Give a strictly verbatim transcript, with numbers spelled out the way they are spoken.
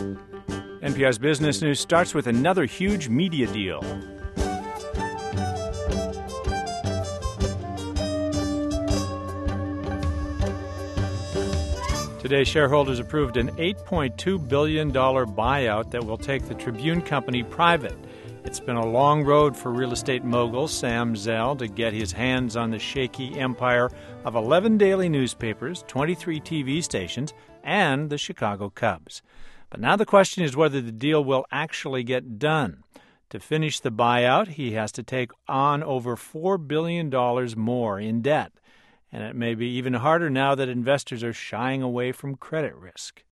N P R's Business News starts with another huge media deal. Today, shareholders approved an eight point two billion dollars buyout that will take the Tribune Company private. It's been a long road for real estate mogul Sam Zell to get his hands on the shaky empire of eleven daily newspapers, twenty-three T V stations, and the Chicago Cubs. But now the question is whether the deal will actually get done. To finish the buyout, he has to take on over four billion dollars more in debt. And it may be even harder now that investors are shying away from credit risk.